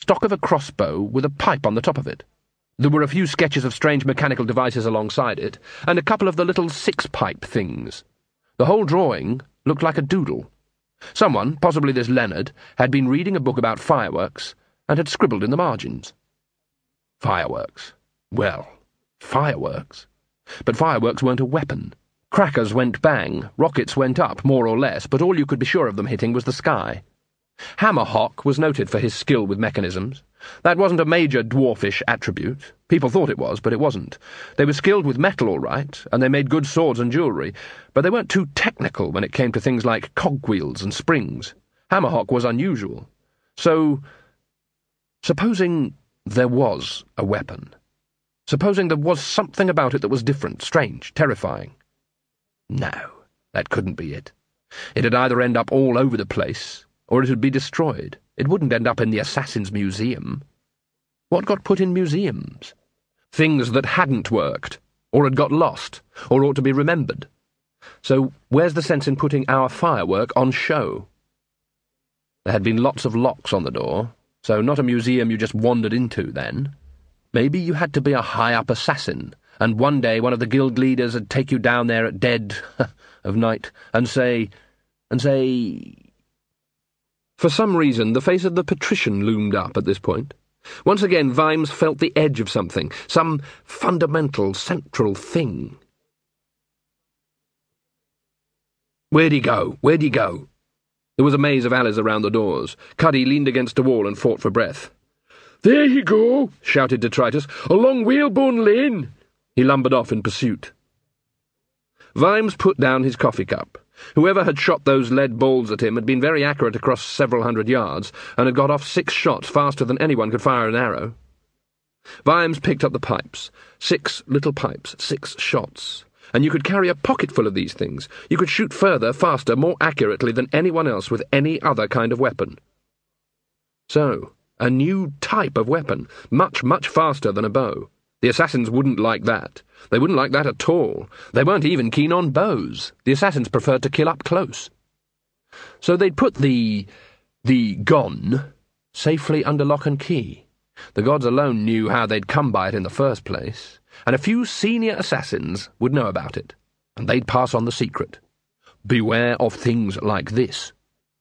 stock of a crossbow with a pipe on the top of it. There were a few sketches of strange mechanical devices alongside it, and a couple of the little six-pipe things. The whole drawing looked like a doodle. Someone, possibly this Leonard, had been reading a book about fireworks and had scribbled in the margins. Fireworks. Well, fireworks. But fireworks weren't a weapon. Crackers went bang, rockets went up, more or less, but all you could be sure of them hitting was the sky. Hammerhawk was noted for his skill with mechanisms. That wasn't a major dwarfish attribute. People thought it was, but it wasn't. They were skilled with metal, all right, and they made good swords and jewellery, but they weren't too technical when it came to things like cogwheels and springs. Hammerhawk was unusual. So, supposing there was a weapon. Supposing there was something about it that was different, strange, terrifying. No, that couldn't be it. It'd either end up all over the place, or it'd be destroyed. It wouldn't end up in the Assassin's Museum. What got put in museums? Things that hadn't worked, or had got lost, or ought to be remembered. So where's the sense in putting our firework on show? There had been lots of locks on the door, so not a museum you just wandered into then. Maybe you had to be a high-up assassin, and one day one of the guild leaders would take you down there at dead of night and say... For some reason, the face of the patrician loomed up at this point. Once again, Vimes felt the edge of something, some fundamental, central thing. Where'd he go? Where'd he go? There was a maze of alleys around the doors. Cuddy leaned against a wall and fought for breath. There he go, shouted Detritus, along Whalebone Lane. He lumbered off in pursuit. Vimes put down his coffee cup. Whoever had shot those lead balls at him had been very accurate across several hundred yards, and had got off 6 shots faster than anyone could fire an arrow. Vimes picked up the pipes. 6 little pipes, 6 shots. And you could carry a pocketful of these things. You could shoot further, faster, more accurately than anyone else with any other kind of weapon. So, a new type of weapon, much, much faster than a bow. The assassins wouldn't like that. They wouldn't like that at all. They weren't even keen on bows. The assassins preferred to kill up close. So they'd put the gun safely under lock and key. The gods alone knew how they'd come by it in the first place, and a few senior assassins would know about it, and they'd pass on the secret. Beware of things like this.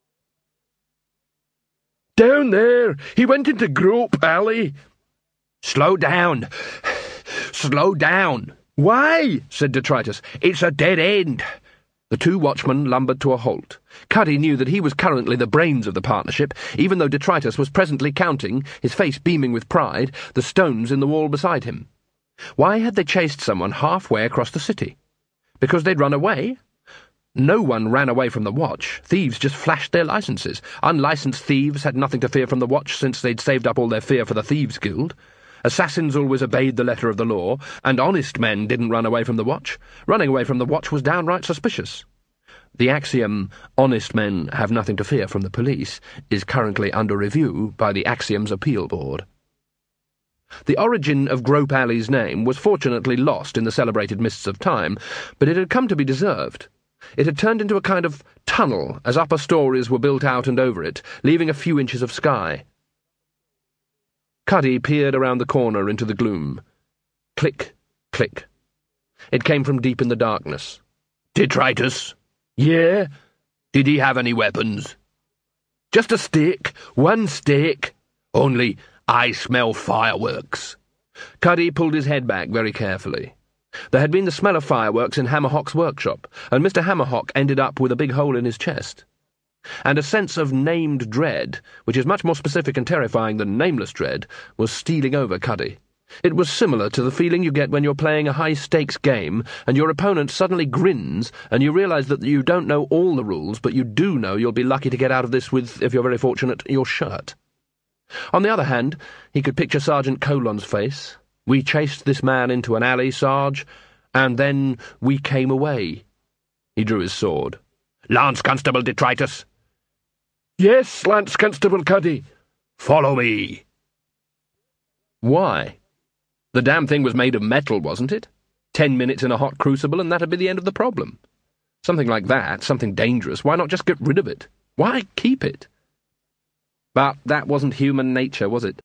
Down there! He went into Grope Alley! Slow down! Slow down! Why? Said Detritus. It's a dead end! The 2 watchmen lumbered to a halt. Cuddy knew that he was currently the brains of the partnership, even though Detritus was presently counting, his face beaming with pride, the stones in the wall beside him. Why had they chased someone halfway across the city? Because they'd run away? No one ran away from the watch. Thieves just flashed their licenses. Unlicensed thieves had nothing to fear from the watch since they'd saved up all their fear for the Thieves' Guild. Assassins always obeyed the letter of the law, and honest men didn't run away from the watch. Running away from the watch was downright suspicious. The axiom, honest men have nothing to fear from the police, is currently under review by the Axioms Appeal Board. The origin of Grope Alley's name was fortunately lost in the celebrated mists of time, but it had come to be deserved. It had turned into a kind of tunnel as upper stories were built out and over it, leaving a few inches of sky. Cuddy peered around the corner into the gloom. Click, click. It came from deep in the darkness. Detritus? Yeah? Did he have any weapons? Just a stick, 1 stick. Only I smell fireworks. Cuddy pulled his head back very carefully. There had been the smell of fireworks in Hammerhawk's workshop, and Mr. Hammerhawk ended up with a big hole in his chest. And a sense of named dread, which is much more specific and terrifying than nameless dread, was stealing over Cuddy. It was similar to the feeling you get when you're playing a high-stakes game and your opponent suddenly grins and you realise that you don't know all the rules, but you do know you'll be lucky to get out of this with, if you're very fortunate, your shirt. On the other hand, he could picture Sergeant Colon's face. We chased this man into an alley, Sarge, and then we came away. He drew his sword. Lance Constable Detritus. Yes, Lance Constable Cuddy. Follow me. Why? The damn thing was made of metal, wasn't it? 10 minutes in a hot crucible and that'd be the end of the problem. Something like that, something dangerous, why not just get rid of it? Why keep it? But that wasn't human nature, was it?